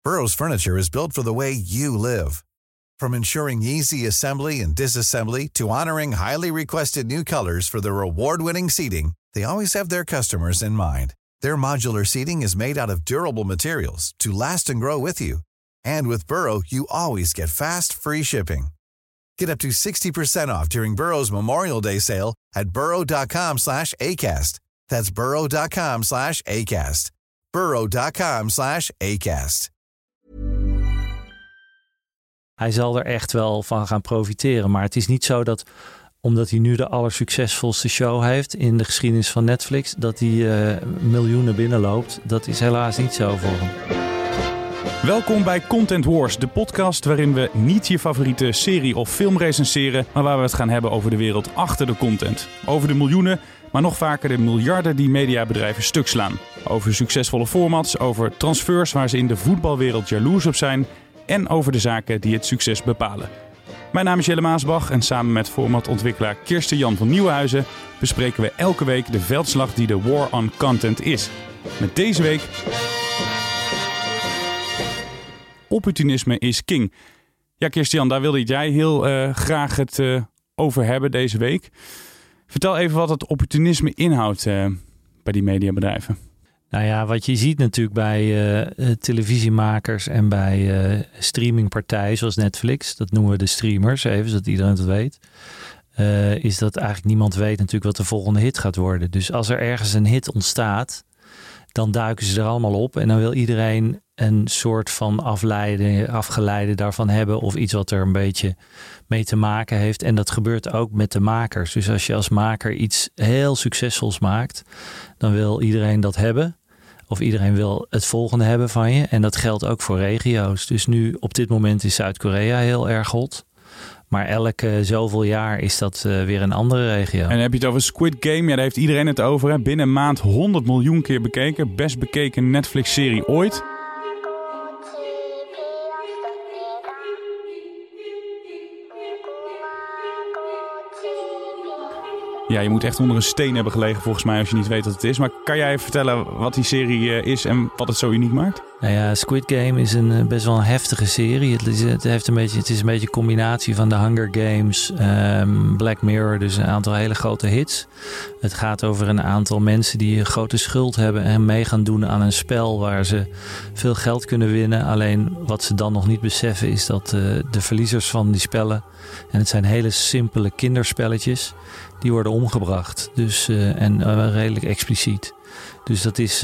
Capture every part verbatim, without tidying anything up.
Burrow's furniture is built for the way you live. From ensuring easy assembly and disassembly to honoring highly requested new colors for their award-winning seating, they always have their customers in mind. Their modular seating is made out of durable materials to last and grow with you. And with Burrow, you always get fast, free shipping. Get up to sixty percent off during Burrow's Memorial Day sale at burrow.com slash ACAST. That's burrow.com slash ACAST. burrow.com slash ACAST. Hij zal er echt wel van gaan profiteren. Maar het is niet zo dat, omdat hij nu de allersuccesvolste show heeft in de geschiedenis van Netflix, dat hij uh, miljoenen binnenloopt. Dat is helaas niet zo voor hem. Welkom bij Content Wars, de podcast waarin we niet je favoriete serie of film recenseren, maar waar we het gaan hebben over de wereld achter de content. Over de miljoenen, maar nog vaker de miljarden die mediabedrijven stuk slaan. Over succesvolle formats, over transfers waar ze in de voetbalwereld jaloers op zijn en over de zaken die het succes bepalen. Mijn naam is Jelle Maasbach en samen met formatontwikkelaar Kirsten Jan van Nieuwenhuizen bespreken we elke week de veldslag die de war on content is. Met deze week: opportunisme is king. Ja, Kirsten Jan, daar wilde jij heel uh, graag het uh, over hebben deze week. Vertel even wat het opportunisme inhoudt uh, bij die mediabedrijven. Nou ja, wat je ziet natuurlijk bij uh, televisiemakers en bij uh, streamingpartijen zoals Netflix, dat noemen we de streamers, even zodat iedereen het weet, uh, is dat eigenlijk niemand weet natuurlijk wat de volgende hit gaat worden. Dus als er ergens een hit ontstaat, dan duiken ze er allemaal op en dan wil iedereen een soort van afleiden, afgeleide daarvan hebben of iets wat er een beetje mee te maken heeft. En dat gebeurt ook met de makers. Dus als je als maker iets heel succesvols maakt, dan wil iedereen dat hebben. Of iedereen wil het volgende hebben van je. En dat geldt ook voor regio's. Dus nu op dit moment is Zuid-Korea heel erg hot. Maar elke zoveel jaar is dat uh, weer een andere regio. En dan heb je het over Squid Game. Ja, daar heeft iedereen het over. Hè? Binnen een maand honderd miljoen keer bekeken. Best bekeken Netflix-serie ooit. Ja, je moet echt onder een steen hebben gelegen volgens mij als je niet weet wat het is. Maar kan jij vertellen wat die serie is en wat het zo uniek maakt? Nou ja, Squid Game is een best wel een heftige serie. Het is, het heeft een beetje, het is een beetje een combinatie van de Hunger Games, um, Black Mirror, dus een aantal hele grote hits. Het gaat over een aantal mensen die een grote schuld hebben en mee gaan doen aan een spel waar ze veel geld kunnen winnen. Alleen wat ze dan nog niet beseffen is dat uh, de verliezers van die spellen, en het zijn hele simpele kinderspelletjes, die worden omgebracht. Dus, uh, en uh, redelijk expliciet. Dus dat is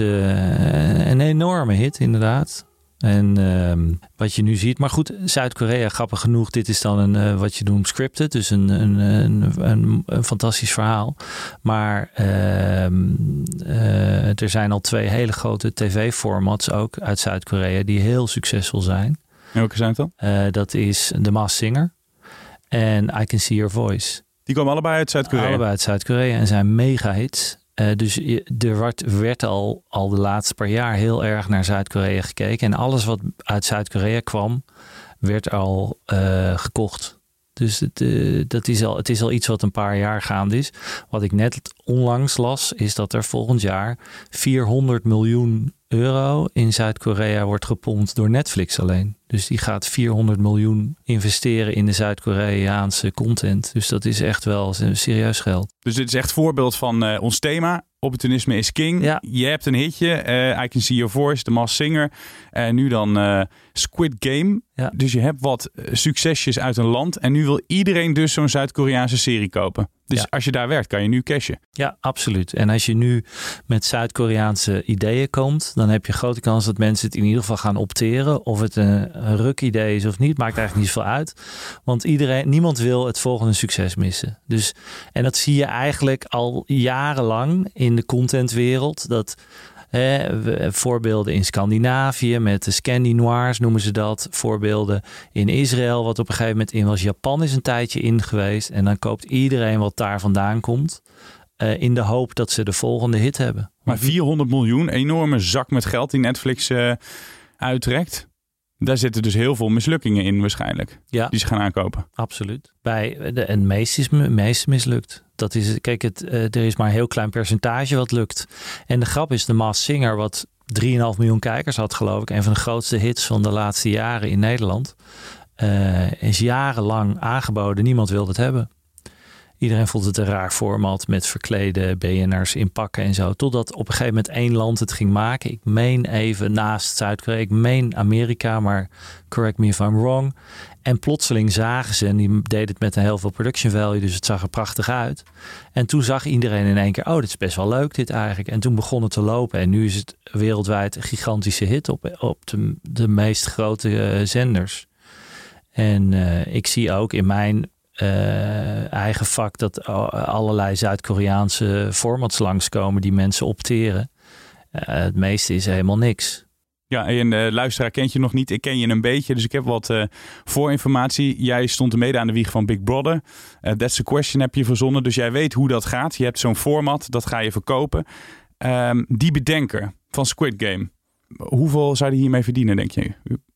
uh, een enorme hit inderdaad. En uh, wat je nu ziet. Maar goed, Zuid-Korea, grappig genoeg. Dit is dan een uh, wat je noemt scripted. Dus een, een, een, een, een fantastisch verhaal. Maar uh, uh, er zijn al twee hele grote tv-formats ook uit Zuid-Korea die heel succesvol zijn. En welke zijn het dan? Uh, dat is The Masked Singer en I Can See Your Voice. Die komen allebei uit Zuid-Korea? Allebei uit Zuid-Korea en zijn mega hits. Uh, dus er werd, werd al, al de laatste paar jaar heel erg naar Zuid-Korea gekeken. En alles wat uit Zuid-Korea kwam, werd al uh, gekocht. Dus het, uh, dat is al, het is al iets wat een paar jaar gaande is. Wat ik net onlangs las, is dat er volgend jaar vierhonderd miljoen euro in Zuid-Korea wordt gepompt door Netflix alleen. Dus die gaat vierhonderd miljoen investeren in de Zuid-Koreaanse content. Dus dat is echt wel serieus geld. Dus dit is echt voorbeeld van uh, ons thema. Opportunisme is king. Ja. Je hebt een hitje. Uh, I Can See Your Voice, The Masked Singer. En uh, nu dan uh, Squid Game. Ja. Dus je hebt wat succesjes uit een land. En nu wil iedereen dus zo'n Zuid-Koreaanse serie kopen. Dus ja, als je daar werkt, kan je nu cashen. Ja, absoluut. En als je nu met Zuid-Koreaanse ideeën komt, dan heb je grote kans dat mensen het in ieder geval gaan opteren. Of het een, een ruk-idee is of niet, maakt eigenlijk niet zoveel uit. Want iedereen, niemand wil het volgende succes missen. Dus, en dat zie je eigenlijk al jarenlang in de contentwereld. Dat Hè, voorbeelden in Scandinavië met de Scandinoirs noemen ze dat. Voorbeelden in Israël wat op een gegeven moment in was. Japan is een tijdje in geweest. En dan koopt iedereen wat daar vandaan komt. Uh, in de hoop dat ze de volgende hit hebben. Maar vierhonderd miljoen, enorme zak met geld die Netflix uh, uittrekt. Daar zitten dus heel veel mislukkingen in waarschijnlijk. Ja, die ze gaan aankopen. Absoluut. Bij de, en meest is meest mislukt. Dat is, kijk, het, uh, er is maar een heel klein percentage wat lukt. En de grap is, de Masked Singer, wat drieënhalf miljoen kijkers had, geloof ik. Een van de grootste hits van de laatste jaren in Nederland. Uh, is jarenlang aangeboden. Niemand wilde het hebben. Iedereen vond het een raar format met verklede B N R's in pakken en zo. Totdat op een gegeven moment één land het ging maken. Ik meen even naast Zuid-Korea. Ik meen Amerika, maar correct me if I'm wrong. En plotseling zagen ze, en die deden het met een heel veel production value, dus het zag er prachtig uit. En toen zag iedereen in één keer, oh, dit is best wel leuk dit eigenlijk. En toen begon het te lopen. En nu is het wereldwijd een gigantische hit op, op de, de meest grote uh, zenders. En uh, ik zie ook in mijn uh, eigen vak dat allerlei Zuid-Koreaanse formats langskomen die mensen opteren. Uh, het meeste is helemaal niks. Ja, en de uh, luisteraar kent je nog niet. Ik ken je een beetje, dus ik heb wat uh, voorinformatie. Jij stond er mede aan de wieg van Big Brother. Uh, That's the Question heb je verzonnen, dus jij weet hoe dat gaat. Je hebt zo'n format, dat ga je verkopen. Um, die bedenker van Squid Game, hoeveel zou die hiermee verdienen, denk je?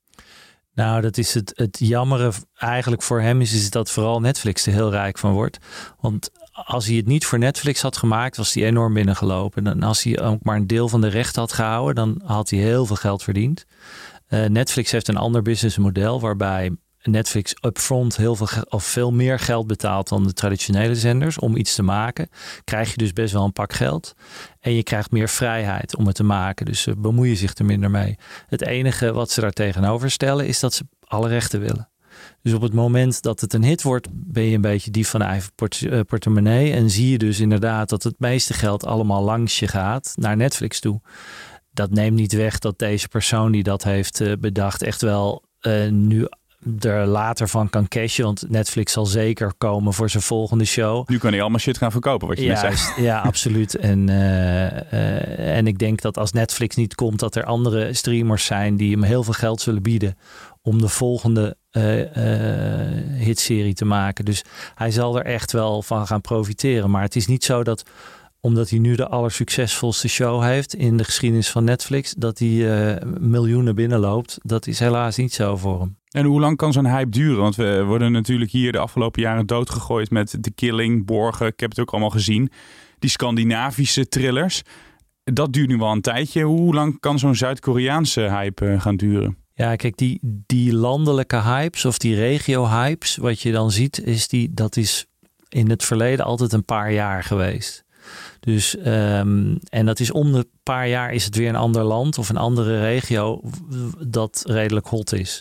Nou, dat is het, het jammere eigenlijk voor hem is, is dat vooral Netflix er heel rijk van wordt. Want als hij het niet voor Netflix had gemaakt, was hij enorm binnengelopen. En als hij ook maar een deel van de rechten had gehouden, dan had hij heel veel geld verdiend. Uh, Netflix heeft een ander businessmodel waarbij Netflix upfront heel veel of veel meer geld betaalt dan de traditionele zenders om iets te maken. Krijg je dus best wel een pak geld. En je krijgt meer vrijheid om het te maken. Dus ze bemoeien zich er minder mee. Het enige wat ze daar tegenover stellen is dat ze alle rechten willen. Dus op het moment dat het een hit wordt, ben je een beetje dief van eigen port- uh, portemonnee. En zie je dus inderdaad dat het meeste geld allemaal langs je gaat naar Netflix toe. Dat neemt niet weg dat deze persoon die dat heeft uh, bedacht echt wel uh, nu er later van kan cashen. Want Netflix zal zeker komen voor zijn volgende show. Nu kan hij allemaal shit gaan verkopen, wat je ja, net zei. Ja, absoluut. En, uh, uh, en ik denk dat als Netflix niet komt, dat er andere streamers zijn die hem heel veel geld zullen bieden om de volgende uh, uh, hitserie te maken. Dus hij zal er echt wel van gaan profiteren. Maar het is niet zo dat omdat hij nu de allersuccesvolste show heeft in de geschiedenis van Netflix, dat hij uh, miljoenen binnenloopt. Dat is helaas niet zo voor hem. En hoe lang kan zo'n hype duren? Want we worden natuurlijk hier de afgelopen jaren doodgegooid met The Killing, Borgen. Ik heb het ook allemaal gezien. Die Scandinavische thrillers. Dat duurt nu wel een tijdje. Hoe lang kan zo'n Zuid-Koreaanse hype gaan duren? Ja, kijk, die, die landelijke hypes of die regio-hypes, wat je dan ziet, is die, dat is in het verleden altijd een paar jaar geweest. Dus, um, en dat is om de paar jaar is het weer een ander land of een andere regio dat redelijk hot is.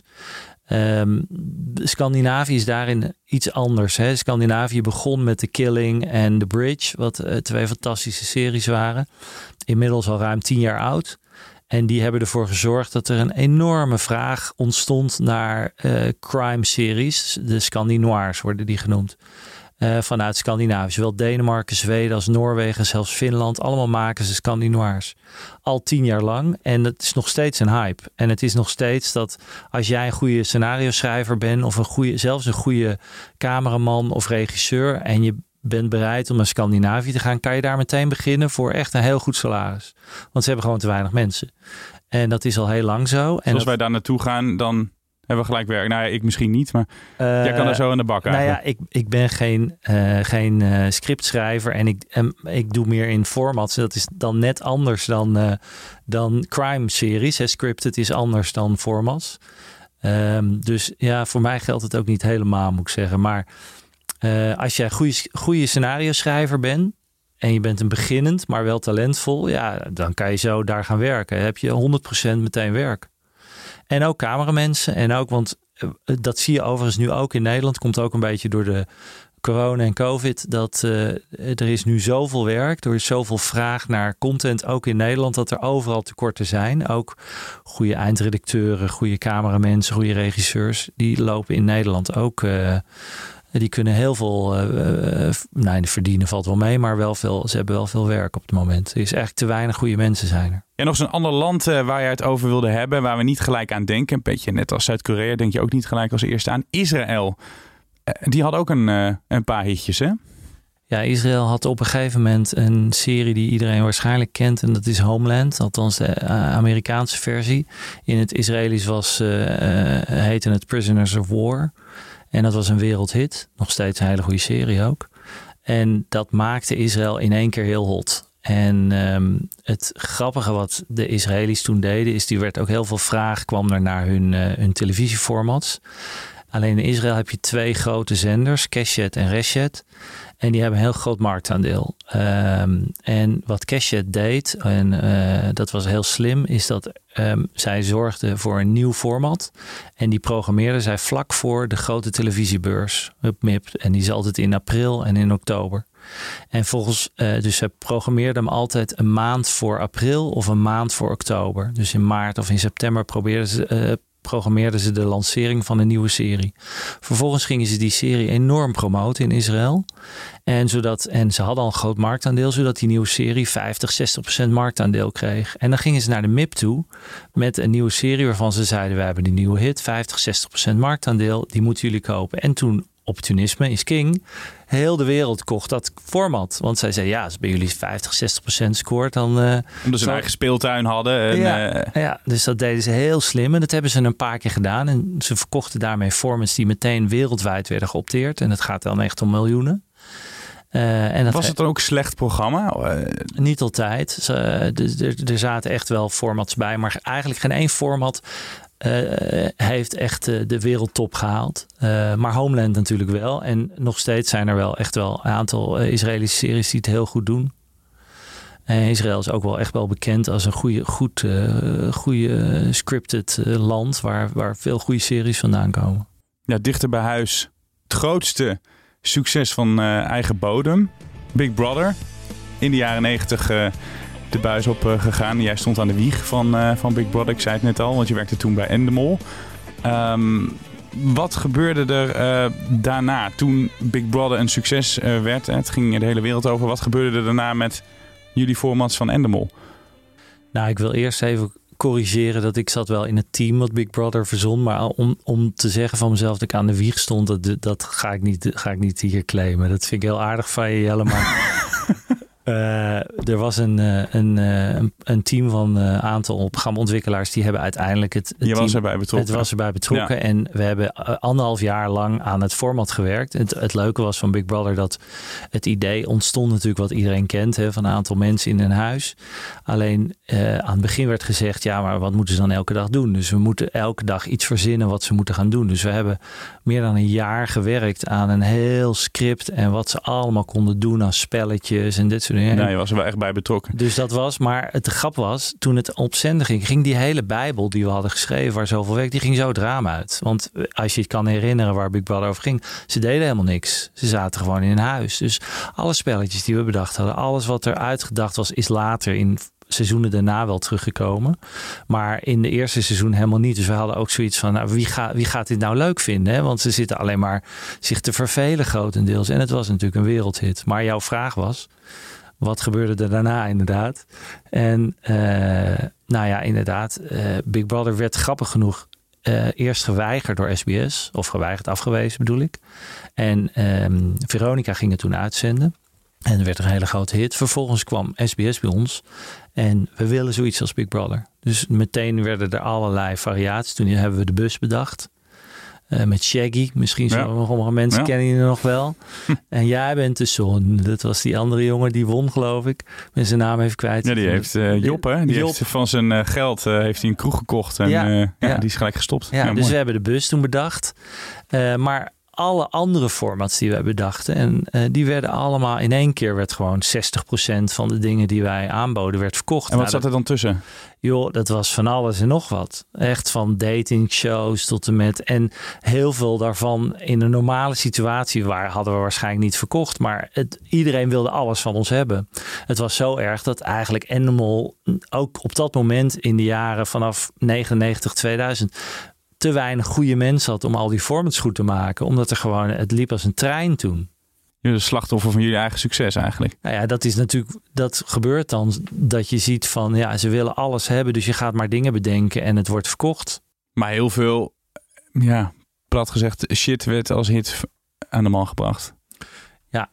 Um, Scandinavië is daarin iets anders. Hè? Scandinavië begon met The Killing en The Bridge, wat uh, twee fantastische series waren. Inmiddels al ruim tien jaar oud. En die hebben ervoor gezorgd dat er een enorme vraag ontstond naar uh, crime-series. De Scandinoirs worden die genoemd. Uh, vanuit Scandinavië. Zowel Denemarken, Zweden als Noorwegen, zelfs Finland. Allemaal maken ze Scandinoirs. Al tien jaar lang. En het is nog steeds een hype. En het is nog steeds dat als jij een goede scenario schrijver bent, of een goede, zelfs een goede cameraman of regisseur, en je bent bereid om naar Scandinavië te gaan, kan je daar meteen beginnen voor echt een heel goed salaris. Want ze hebben gewoon te weinig mensen. En dat is al heel lang zo. En als dat, wij daar naartoe gaan, dan hebben we gelijk werk. Nou ja, ik misschien niet, maar uh, jij kan er zo in de bak nou eigenlijk. ja, ik, ik ben geen, uh, geen uh, scriptschrijver en ik, en ik doe meer in formats. Dat is dan net anders dan, uh, dan crime-series. Hè. Scripted is anders dan formats. Um, dus ja, voor mij geldt het ook niet helemaal, moet ik zeggen. Maar uh, als jij een goede, goede scenario-schrijver bent en je bent een beginnend, maar wel talentvol, ja, dan kan je zo daar gaan werken. Dan heb je honderd procent meteen werk. En ook cameramensen. En ook, want dat zie je overigens nu ook in Nederland. Komt ook een beetje door de corona en covid. Dat uh, er is nu zoveel werk. Er is zoveel vraag naar content. Ook in Nederland. Dat er overal tekorten zijn. Ook goede eindredacteuren. Goede cameramensen. Goede regisseurs. Die lopen in Nederland ook. Uh, die kunnen heel veel. Uh, uh, nee, verdienen valt wel mee. Maar wel veel, ze hebben wel veel werk op het moment. Er is eigenlijk te weinig goede mensen zijn er. En nog eens een ander land uh, waar je het over wilde hebben, waar we niet gelijk aan denken. Een beetje net als Zuid-Korea denk je ook niet gelijk als eerste aan. Israël. Uh, die had ook een, uh, een paar hitjes, hè? Ja, Israël had op een gegeven moment een serie die iedereen waarschijnlijk kent. En dat is Homeland, althans de uh, Amerikaanse versie. In het Israëlisch was, uh, uh, heette het Prisoners of War. En dat was een wereldhit. Nog steeds een hele goede serie ook. En dat maakte Israël in één keer heel hot. En um, het grappige wat de Israëli's toen deden... is die werd ook heel veel vraag kwam er naar hun, uh, hun televisieformats. Alleen in Israël heb je twee grote zenders, Keshet en Reshet. En die hebben een heel groot marktaandeel. Um, en wat Keshet deed, en uh, dat was heel slim... is dat um, zij zorgden voor een nieuw format. En die programmeerden zij vlak voor de grote televisiebeurs, op M I P. En die is altijd in april en in oktober. En volgens, uh, dus ze programmeerden hem altijd een maand voor april of een maand voor oktober. Dus in maart of in september probeerden ze... Uh, programmeerden ze de lancering van een nieuwe serie. Vervolgens gingen ze die serie enorm promoten in Israël. En, zodat, en ze hadden al een groot marktaandeel, zodat die nieuwe serie vijftig, zestig procent marktaandeel kreeg. En dan gingen ze naar de M I P toe met een nieuwe serie waarvan ze zeiden, we hebben die nieuwe hit, vijftig, zestig procent marktaandeel, die moeten jullie kopen. En toen, opportunisme is king, heel de wereld kocht dat format. Want zij zei, ja, als bij jullie vijftig, zestig procent scoort, dan... Uh, Omdat ze een eigen speeltuin hadden. En, ja, uh... ja, dus dat deden ze heel slim. En dat hebben ze een paar keer gedaan. En ze verkochten daarmee formats die meteen wereldwijd werden geopteerd. En het gaat dan echt om miljoenen. Uh, en dat Was het dan ook een slecht programma? Uh... Niet altijd. Ze, er, er zaten echt wel formats bij. Maar eigenlijk geen één format... Uh, heeft echt uh, de wereldtop gehaald. Uh, maar Homeland natuurlijk wel. En nog steeds zijn er wel echt wel een aantal uh, Israëlische series die het heel goed doen. En Israël is ook wel echt wel bekend als een goede, goed, uh, goede scripted uh, land waar, waar veel goede series vandaan komen. Ja, dichter bij huis. Het grootste succes van uh, eigen bodem. Big Brother. In de jaren negentig... Uh, de buis op uh, gegaan. Jij stond aan de wieg van, uh, van Big Brother. Ik zei het net al, want je werkte toen bij Endemol. Um, wat gebeurde er uh, daarna? Toen Big Brother een succes uh, werd, het ging de hele wereld over. Wat gebeurde er daarna met jullie formats van Endemol? Nou, ik wil eerst even corrigeren dat ik zat wel in het team wat Big Brother verzon. Maar om, om te zeggen van mezelf dat ik aan de wieg stond, dat, dat ga, ik niet, ga ik niet hier claimen. Dat vind ik heel aardig van je, Jelle. Maar... Uh, er was een, een, een, een team van een aantal programmaontwikkelaars die hebben uiteindelijk het, het Je team, was erbij betrokken. Het was erbij betrokken. Ja. En we hebben anderhalf jaar lang aan het format gewerkt. Het, het leuke was van Big Brother dat het idee ontstond natuurlijk wat iedereen kent, hè, van een aantal mensen in een huis. Alleen uh, aan het begin werd gezegd, ja, maar wat moeten ze dan elke dag doen? Dus we moeten elke dag iets verzinnen wat ze moeten gaan doen. Dus we hebben meer dan een jaar gewerkt aan een heel script en wat ze allemaal konden doen aan spelletjes en dit soort. Nou, je was er wel echt bij betrokken. Dus dat was, maar het grap was, toen het op zender ging, ging die hele Bijbel die we hadden geschreven, waar zoveel werk, die ging zo het raam uit. Want als je het kan herinneren waar Big Brother over ging, ze deden helemaal niks. Ze zaten gewoon in een huis. Dus alle spelletjes die we bedacht hadden, alles wat er uitgedacht was, is later in seizoenen daarna wel teruggekomen. Maar in de eerste seizoen helemaal niet. Dus we hadden ook zoiets van, nou, wie, ga, wie gaat dit nou leuk vinden? Hè? Want ze zitten alleen maar zich te vervelen grotendeels. En het was natuurlijk een wereldhit. Maar jouw vraag was, wat gebeurde er daarna inderdaad? En uh, nou ja, inderdaad, uh, Big Brother werd grappig genoeg uh, eerst geweigerd door S B S. Of geweigerd, afgewezen bedoel ik. En um, Veronica ging het toen uitzenden. En er werd een hele grote hit. Vervolgens kwam S B S bij ons. En we willen zoiets als Big Brother. Dus meteen werden er allerlei variaties. Toen hebben we de bus bedacht. Uh, met Shaggy. Misschien ja. sommige mensen ja. kennen je nog wel. Hm. En jij bent de zon. Dat was die andere jongen die won, geloof ik. Ik ben zijn naam even kwijt. Ja, die heeft uh, Job, hè? Die Job. heeft van zijn uh, geld uh, heeft hij een kroeg gekocht. En ja. Uh, ja, ja. die is gelijk gestopt. Ja, ja, dus mooi. we hebben de bus toen bedacht. Uh, maar alle andere formats die wij bedachten. En uh, die werden allemaal in één keer werd gewoon zestig procent van de dingen die wij aanboden werd verkocht. En wat nou, zat er dan tussen? Joh, dat was van alles en nog wat. Echt van datingshows tot en met. En heel veel daarvan in een normale situatie waar hadden we waarschijnlijk niet verkocht. Maar het, iedereen wilde alles van ons hebben. Het was zo erg dat eigenlijk Endemol ook op dat moment in de jaren vanaf negenennegentig, tweeduizend te weinig goede mensen had om al die formats goed te maken. Omdat er gewoon, het liep als een trein toen. Jullie slachtoffer van jullie eigen succes eigenlijk. Nou ja, dat is natuurlijk, dat gebeurt dan dat je ziet van, ja, ze willen alles hebben, dus je gaat maar dingen bedenken en het wordt verkocht. Maar heel veel, ja, plat gezegd, shit werd als hit aan de man gebracht. Ja.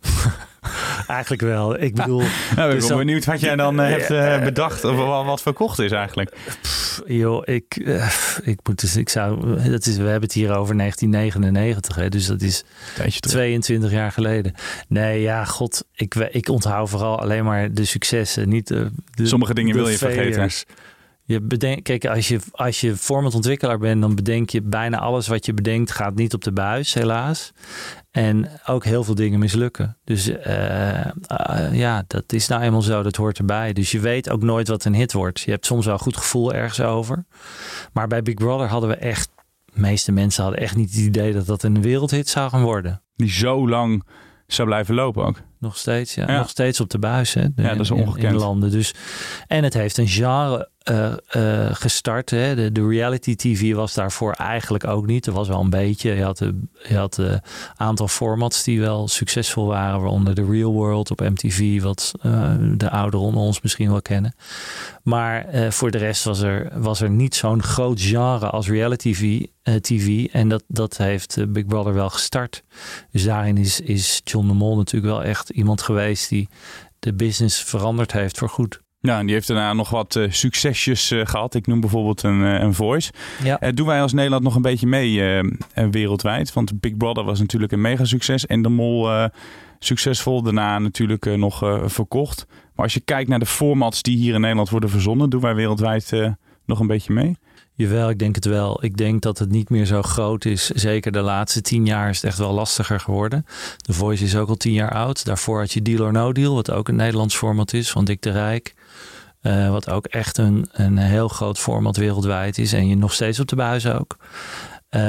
Eigenlijk wel. Ik bedoel... Nou, ik ben dus dan, benieuwd wat jij dan uh, hebt uh, bedacht of wat verkocht is eigenlijk. Joh, ik, uh, ik moet dus, ik zou, dat is, we hebben het hier over negentien negenennegentig, hè, dus dat is tweeëntwintig jaar geleden. Nee, ja, god, ik, ik onthoud vooral alleen maar de successen, niet de, de sommige dingen de wil je failures. vergeten. Je bedenkt, kijk, als je, als je formatontwikkelaar bent, dan bedenk je bijna alles wat je bedenkt gaat niet op de buis, helaas. En ook heel veel dingen mislukken. Dus uh, uh, ja, dat is nou eenmaal zo, dat hoort erbij. Dus je weet ook nooit wat een hit wordt. Je hebt soms wel een goed gevoel ergens over. Maar bij Big Brother hadden we echt, de meeste mensen hadden echt niet het idee dat dat een wereldhit zou gaan worden. Die zo lang zou blijven lopen ook. Nog steeds, ja. ja. Nog steeds op de buis, hè. De, ja, dat is ongekend. In, in landen. Dus, en het heeft een genre uh, uh, gestart. Hè. De, de reality T V was daarvoor eigenlijk ook niet. Er was wel een beetje. Je had een uh, aantal formats die wel succesvol waren. Waaronder The Real World op M T V. Wat uh, de ouderen onder ons misschien wel kennen. Maar uh, voor de rest was er, was er niet zo'n groot genre als reality T V. Uh, T V. En dat, dat heeft uh, Big Brother wel gestart. Dus daarin is, is John de Mol natuurlijk wel echt iemand geweest die de business veranderd heeft voor goed. Ja, en die heeft daarna nog wat uh, succesjes uh, gehad. Ik noem bijvoorbeeld een, uh, een Voice. Ja. Uh, doen wij als Nederland nog een beetje mee uh, uh, wereldwijd? Want Big Brother was natuurlijk een mega succes. En de Mol uh, succesvol. Daarna natuurlijk uh, nog uh, verkocht. Maar als je kijkt naar de formats die hier in Nederland worden verzonnen, doen wij wereldwijd uh, nog een beetje mee? Jawel, ik denk het wel. Ik denk dat het niet meer zo groot is. Zeker de laatste tien jaar is het echt wel lastiger geworden. The Voice is ook al tien jaar oud. Daarvoor had je Deal or No Deal, wat ook een Nederlands format is van Dick de Rijk. Uh, wat ook echt een, een heel groot format wereldwijd is. En je nog steeds op de buis ook. Uh,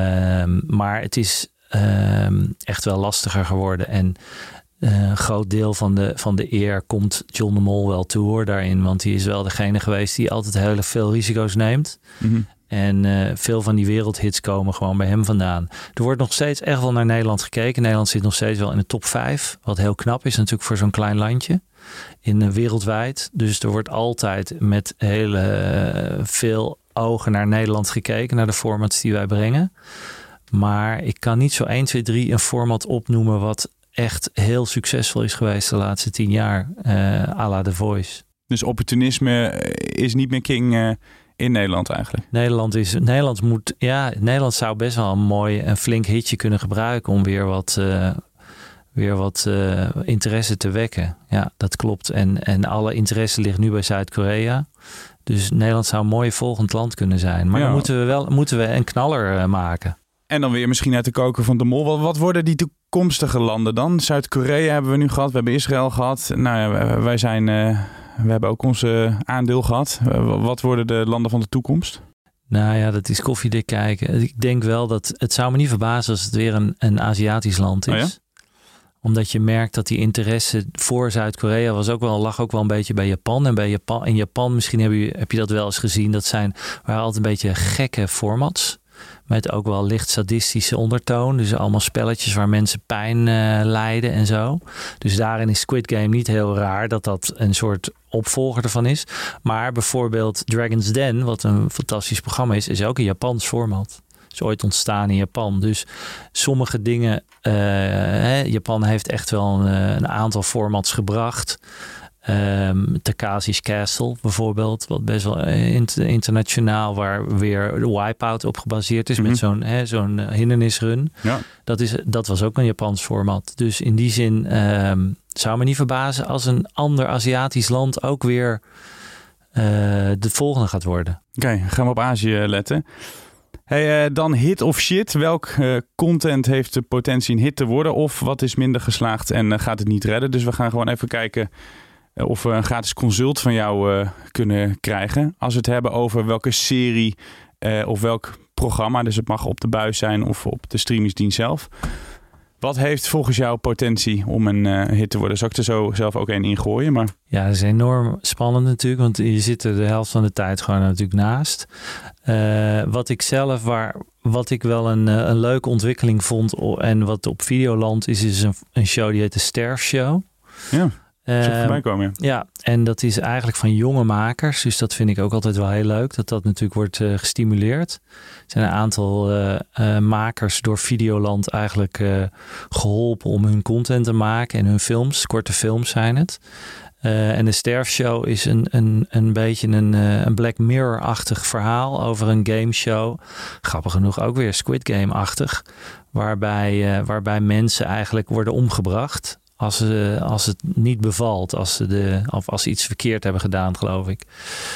maar het is uh, echt wel lastiger geworden. En uh, een groot deel van de, van de eer komt John de Mol wel toe hoor, daarin. Want hij is wel degene geweest die altijd heel veel risico's neemt. Mm-hmm. En uh, veel van die wereldhits komen gewoon bij hem vandaan. Er wordt nog steeds echt wel naar Nederland gekeken. Nederland zit nog steeds wel in de top vijf. Wat heel knap is natuurlijk voor zo'n klein landje. In uh, wereldwijd. Dus er wordt altijd met hele uh, veel ogen naar Nederland gekeken. Naar de formats die wij brengen. Maar ik kan niet zo één, twee, drie een format opnoemen wat echt heel succesvol is geweest de laatste tien jaar. Uh, à la The Voice. Dus opportunisme is niet meer king uh, in Nederland eigenlijk? Nederland is, Nederland moet, ja, Nederland zou best wel een mooi en flink hitje kunnen gebruiken om weer wat, uh, weer wat uh, interesse te wekken. Ja, dat klopt. En, en alle interesse ligt nu bij Zuid-Korea. Dus Nederland zou een mooi volgend land kunnen zijn. Maar ja, dan moeten we wel moeten we een knaller uh, maken. En dan weer misschien uit de koker van de Mol. Wat, wat worden die toekomstige landen dan? Zuid-Korea hebben we nu gehad. We hebben Israël gehad. Nou ja, wij zijn, uh, we hebben ook ons uh, aandeel gehad. Uh, wat worden de landen van de toekomst? Nou ja, dat is koffiedik kijken. Ik denk wel dat het zou me niet verbazen als het weer een, een Aziatisch land is. Oh ja? Omdat je merkt dat die interesse voor Zuid-Korea was ook wel, lag ook wel een beetje bij Japan. En bij Japan, in Japan, misschien heb je, heb je dat wel eens gezien. Dat zijn, waren altijd een beetje gekke formats. Met ook wel licht sadistische ondertoon. Dus allemaal spelletjes waar mensen pijn uh, lijden en zo. Dus daarin is Squid Game niet heel raar dat dat een soort opvolger ervan is. Maar bijvoorbeeld Dragon's Den, wat een fantastisch programma is, is ook een Japans format. Is ooit ontstaan in Japan. Dus sommige dingen, uh, hè, Japan heeft echt wel een, een aantal formats gebracht. Um, Takashi's Castle bijvoorbeeld, wat best wel inter- internationaal, waar weer de Wipeout op gebaseerd is, mm-hmm. met zo'n, hè, zo'n hindernisrun. Ja. Dat, is, dat was ook een Japans format. Dus in die zin um, zou me niet verbazen als een ander Aziatisch land ook weer uh, de volgende gaat worden. Oké, okay, gaan we op Azië letten. Hey, uh, dan hit of shit. Welk uh, content heeft de potentie een hit te worden? Of wat is minder geslaagd en uh, gaat het niet redden? Dus we gaan gewoon even kijken of we een gratis consult van jou uh, kunnen krijgen. Als we het hebben over welke serie uh, of welk programma. Dus het mag op de buis zijn of op de streamingsdienst zelf. Wat heeft volgens jou potentie om een uh, hit te worden? Zal ik er zo zelf ook een ingooien? Maar... Ja, dat is enorm spannend natuurlijk. Want je zit er de helft van de tijd gewoon natuurlijk naast. Uh, wat ik zelf, waar, wat ik wel een, een leuke ontwikkeling vond en wat op Videoland is, is een, een show die heet de Sterfshow. Ja. Uh, voorbij komen, ja. ja, en dat is eigenlijk van jonge makers. Dus dat vind ik ook altijd wel heel leuk. Dat dat natuurlijk wordt uh, gestimuleerd. Er zijn een aantal uh, uh, makers door Videoland eigenlijk uh, geholpen om hun content te maken. En hun films, korte films zijn het. Uh, en de Sterfshow is een, een, een beetje een, uh, een Black Mirror-achtig verhaal over een gameshow. Grappig genoeg ook weer Squid Game-achtig. Waarbij, uh, waarbij mensen eigenlijk worden omgebracht als, uh, als het niet bevalt. Als ze, de, of als ze iets verkeerd hebben gedaan, geloof ik.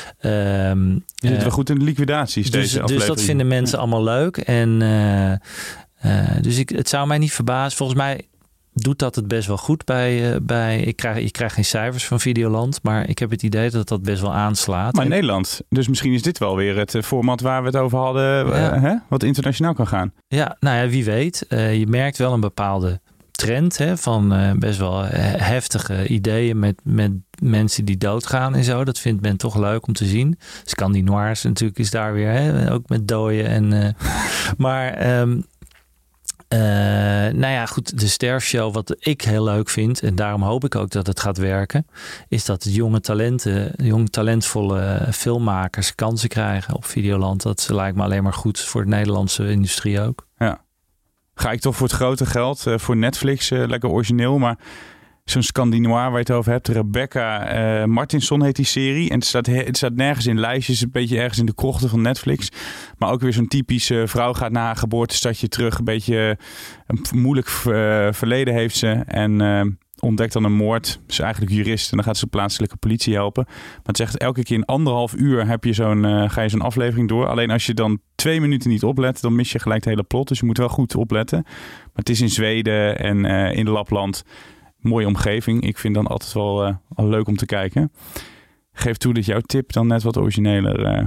Um, Je zit uh, wel goed in de liquidaties, dus, deze aflevering. Dus dat vinden mensen ja. allemaal leuk. En uh, uh, dus ik, het zou mij niet verbazen. Volgens mij doet dat het best wel goed bij... Uh, bij ik, krijg, ik krijg geen cijfers van Videoland, maar ik heb het idee dat dat best wel aanslaat. Maar in en, Nederland. Dus misschien is dit wel weer het format waar we het over hadden, ja. uh, hè? Wat internationaal kan gaan. Ja, nou ja, wie weet. Uh, je merkt wel een bepaalde trend hè, van uh, best wel heftige ideeën met, met mensen die doodgaan en zo. Dat vindt men toch leuk om te zien. Scandinoirs natuurlijk is daar weer, hè, ook met dooien. En, uh, maar... Um, Uh, nou ja, goed, de Sterfshow, wat ik heel leuk vind, en daarom hoop ik ook dat het gaat werken, is dat jonge talenten, jonge talentvolle filmmakers kansen krijgen op Videoland. Dat lijkt me alleen maar goed voor de Nederlandse industrie ook. Ja. Ga ik toch voor het grote geld, uh, voor Netflix, uh, lekker origineel, maar zo'n Scandinois waar je het over hebt, Rebecca uh, Martinsson heet die serie. En het staat, het staat nergens in lijstjes, een beetje ergens in de krochten van Netflix. Maar ook weer zo'n typische vrouw gaat naar haar geboortestadje terug. Een beetje een moeilijk uh, verleden heeft ze. En uh, ontdekt dan een moord. Ze is eigenlijk jurist en dan gaat ze de plaatselijke politie helpen. Maar het zegt elke keer in anderhalf uur heb je zo'n, uh, ga je zo'n aflevering door. Alleen als je dan twee minuten niet oplet, dan mis je gelijk het hele plot. Dus je moet wel goed opletten. Maar het is in Zweden en uh, in Lapland. Mooie omgeving. Ik vind dan altijd wel, uh, wel leuk om te kijken. Geef toe dat jouw tip dan net wat origineler uh,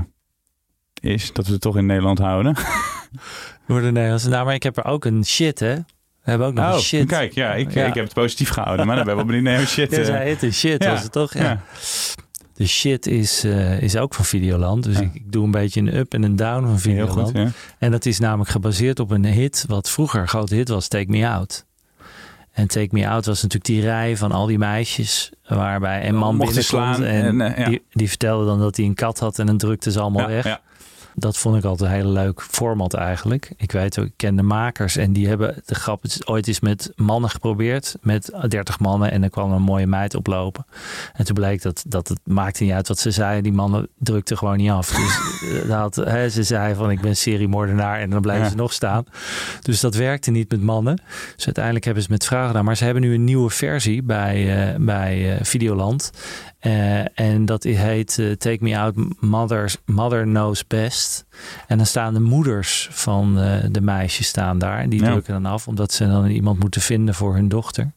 is. Dat we het toch in Nederland houden. Door de Nederlandse. Nou, maar ik heb er ook een shit, hè? We hebben ook nog oh, een shit. Kijk, ja ik, ja, ik heb het positief gehouden. Maar dan ben ik wel benieuwd naar shit. Ja, zij heet een shit, ja, was het toch? Ja. ja. De shit is, uh, is ook van Videoland. Dus ja. ik, ik doe een beetje een up en een down van Videoland. Heel goed, ja. En dat is namelijk gebaseerd op een hit, wat vroeger een grote hit was, Take Me Out. En Take Me Out was natuurlijk die rij van al die meisjes waarbij een man binnenkomt en, en uh, ja. die, die vertelde dan dat hij een kat had en dan drukte ze allemaal ja, weg. Ja. Dat vond ik altijd een hele leuk format eigenlijk. Ik weet ook, ik ken de makers en die hebben de grap, het is ooit eens met mannen geprobeerd, met dertig mannen en er kwam een mooie meid oplopen. En toen bleek dat, dat het maakte niet uit wat ze zeiden, die mannen drukten gewoon niet af. Dus dat, hè, ze zei van ik ben seriemoordenaar en dan blijven ja. ze nog staan. Dus dat werkte niet met mannen. Dus uiteindelijk hebben ze het met vrouwen gedaan. Maar ze hebben nu een nieuwe versie bij, uh, bij uh, Videoland. Uh, en dat heet uh, Take Me Out Mother's, Mother Knows Best. En dan staan de moeders van uh, de meisjes staan daar. En die ja. drukken dan af, omdat ze dan iemand moeten vinden voor hun dochter.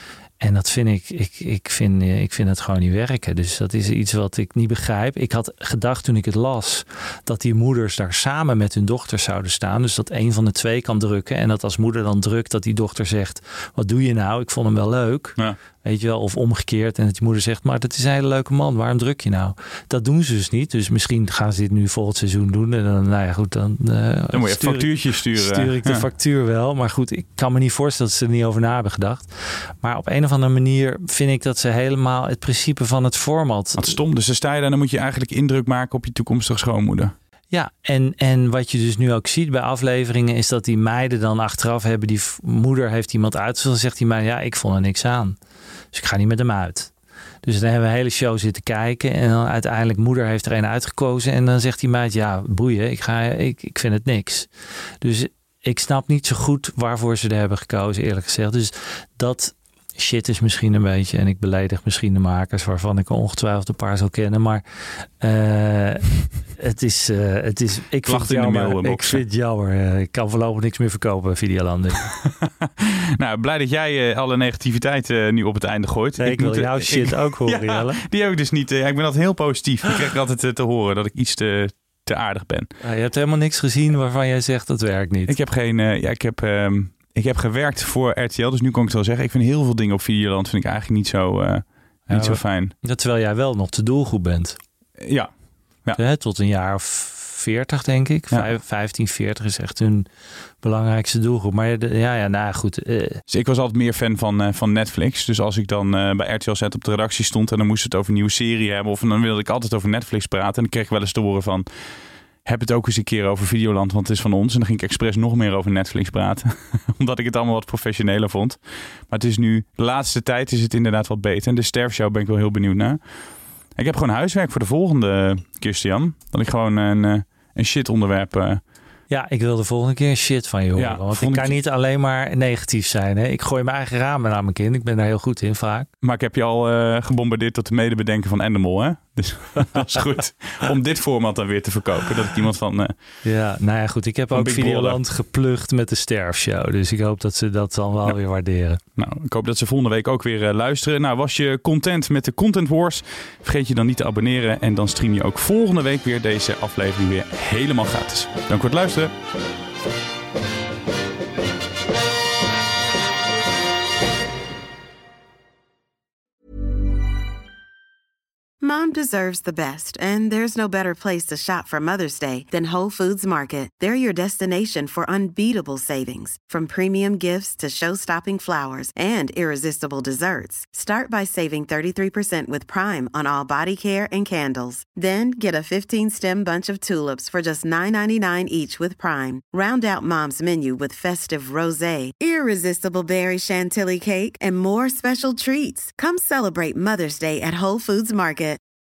En dat vind ik, ik, ik vind, ik vind het gewoon niet werken. Dus dat is iets wat ik niet begrijp. Ik had gedacht toen ik het las, dat die moeders daar samen met hun dochters zouden staan. Dus dat een van de twee kan drukken. En dat als moeder dan drukt, dat die dochter zegt, wat doe je nou? Ik vond hem wel leuk. Ja. Weet je wel, of omgekeerd. En dat die moeder zegt, maar dat is een hele leuke man. Waarom druk je nou? Dat doen ze dus niet. Dus misschien gaan ze dit nu volgend seizoen doen. En dan, nou ja, goed. Dan, uh, dan moet je een factuurtje sturen. Stuur ik de ja. factuur wel. Maar goed, ik kan me niet voorstellen dat ze er niet over na hebben gedacht. Maar op een of andere manier vind ik dat ze helemaal het principe van het format. Wat stom. Dus dan sta je daar en dan moet je eigenlijk indruk maken op je toekomstige schoonmoeder. Ja, en, en wat je dus nu ook ziet bij afleveringen is dat die meiden dan achteraf hebben, die moeder heeft iemand uit, dan zegt die meid, ja, ik vond er niks aan. Dus ik ga niet met hem uit. Dus dan hebben we een hele show zitten kijken en dan uiteindelijk moeder heeft er een uitgekozen en dan zegt die meid, ja, boeien, ik, ga, ik, ik vind het niks. Dus ik snap niet zo goed waarvoor ze er hebben gekozen, eerlijk gezegd. Dus dat shit is misschien een beetje, en ik beledig misschien de makers, waarvan ik ongetwijfeld een paar zal kennen, maar uh, het is, uh, het is, ik vind het jammer. Ik vind het jammer. Ik kan voorlopig niks meer verkopen, Videoland. Nou, blij dat jij uh, alle negativiteit uh, nu op het einde gooit. Nee, ik, ik wil moet, jouw shit ik, ook horen, ja, Jelle. Die heb ik dus niet. Uh, ik ben altijd heel positief. Ik krijg altijd uh, te horen dat ik iets te, te aardig ben. Ja, je hebt helemaal niks gezien waarvan jij zegt dat werkt niet. Ik heb geen, uh, ja, ik heb... Um, Ik heb gewerkt voor R T L, dus nu kan ik het wel zeggen. Ik vind heel veel dingen op Videoland vind ik eigenlijk niet zo, uh, niet ja, zo fijn. Dat terwijl jij wel nog de doelgroep bent. Ja. ja. He, tot een jaar of veertig, denk ik. Ja. vijftien, veertig is echt hun belangrijkste doelgroep. Maar de, ja, ja, nou goed. Uh. Dus ik was altijd meer fan van, uh, van Netflix. Dus als ik dan uh, bij R T L Z op de redactie stond en dan moest het over een nieuwe serie hebben, of dan wilde ik altijd over Netflix praten. En dan kreeg ik wel eens te horen van, heb het ook eens een keer over Videoland, want het is van ons. En dan ging ik expres nog meer over Netflix praten. Omdat ik het allemaal wat professioneler vond. Maar het is nu, de laatste tijd is het inderdaad wat beter. En de Sterfshow ben ik wel heel benieuwd naar. Ik heb gewoon huiswerk voor de volgende, Kirstian. Dat ik gewoon een, een shit onderwerp... Uh... Ja, ik wil de volgende keer shit van je horen. Ja, want ik kan ik... niet alleen maar negatief zijn. Hè? Ik gooi mijn eigen ramen naar mijn kind. Ik ben daar heel goed in vaak. Maar ik heb je al uh, gebombardeerd tot de medebedenken van Endemol, hè? Dus dat is goed. Om dit format dan weer te verkopen. Dat ik iemand van... Uh, ja, nou ja, goed. Ik heb ook Videoland geplucht met de Sterfshow. Dus ik hoop dat ze dat dan wel ja. weer waarderen. Nou, ik hoop dat ze volgende week ook weer uh, luisteren. Nou, was je content met de Content Wars? Vergeet je dan niet te abonneren. En dan stream je ook volgende week weer deze aflevering weer helemaal gratis. Dank voor het luisteren. Mom deserves the best, and there's no better place to shop for Mother's Day than Whole Foods Market. They're your destination for unbeatable savings, from premium gifts to show-stopping flowers and irresistible desserts. Start by saving thirty-three percent with Prime on all body care and candles. Then get a fifteen-stem bunch of tulips for just nine ninety-nine each with Prime. Round out Mom's menu with festive rosé, irresistible berry chantilly cake, and more special treats. Come celebrate Mother's Day at Whole Foods Market.